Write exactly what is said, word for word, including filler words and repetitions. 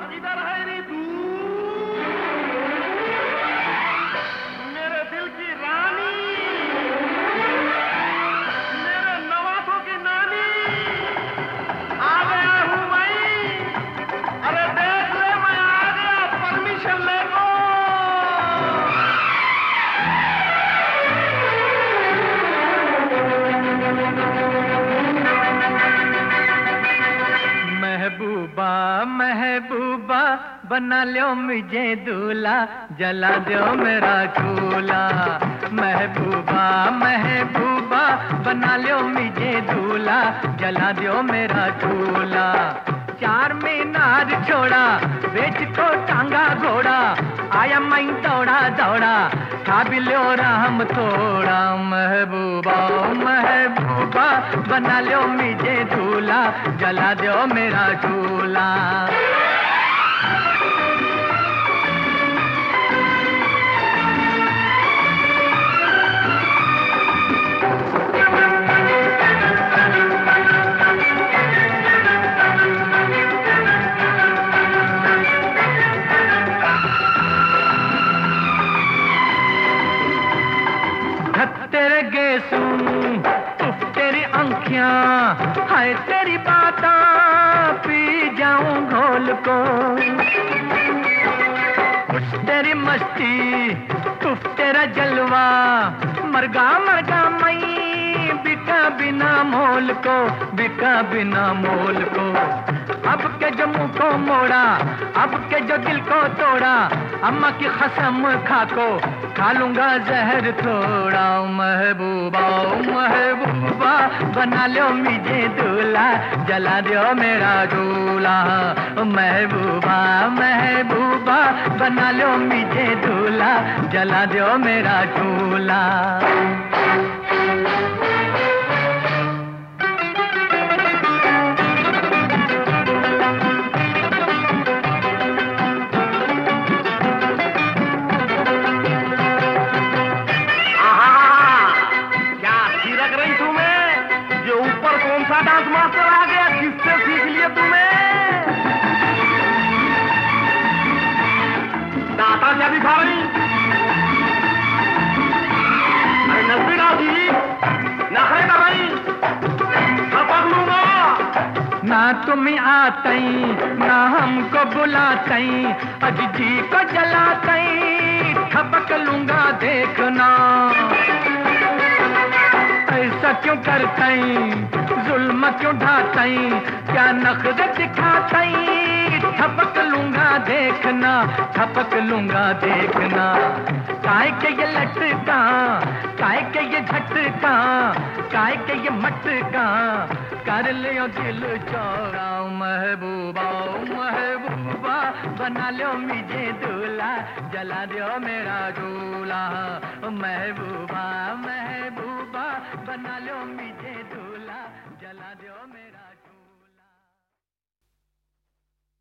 इधर है नी तू, मेरे दिल की रानी, मेरे नवासों की नानी, आ गया हूँ मैं। अरे देख ले मैं आ गया, परमिशन ले लो। महबूबा महबूबा बना लो मुझे दूल्हा, जला दो मेरा चूल्हा। महबूबा महबूबा बना लो मुझे दूल्हा, जला दो मेरा चूल्हा। चार मीनार छोड़ा, बेच को टांगा घोड़ा, आया मैं दौड़ा दौड़ा, खा भी लो राम थोड़ा। महबूबा महबूबा बना लो मुझे दूल्हा, जला दो मेरा चूल्हा। तेरे गेसू उफ तेरी आँखियाँ, हाय तेरी बाता पी जाऊं घोल को। उफ तेरी मस्ती उफ तेरा जलवा, मरगा मरगा मैं बिका बिना मोल को, बिका बिना मोल को। अब के जो मुँह को मोड़ा, अब के जो दिल को तोड़ा, अम्मा की कसम खा को खा लूंगा जहर थोड़ा। महबूबा महबूबा बना लो मुझे दूल्हा, जला दो मेरा दूल्हा। महबूबा महबूबा बना लो मुझे दूल्हा, जला दो मेरा दूल्हा। डांस मास्टर आ गया, किससे सीख लिया तुम्हें? दाता क्या दिखा रही? अरे नजदीक आओ जी, नखरे कर रही, पकड़ लूंगा। ना तुम आतई ना हमको बुलातई, अज जी को जलातई, ठपक लूंगा देखना। ऐसा क्यों करतई, जुल्म क्यों ढातई, क्या नखरे दिखातई, ठपक लूंगा देखना, ठपक लूंगा देखना। काय के ये लटका, काय के ये झटका, काय के ये मटका, कर लियो दिल चौड़ा। महबूबा महबूबा बना लो मुझे दूल्हा, जला दो मेरा दूल्हा। महबूबा महबूबा बना लो मुझे दूल्हा, जला दो मेरा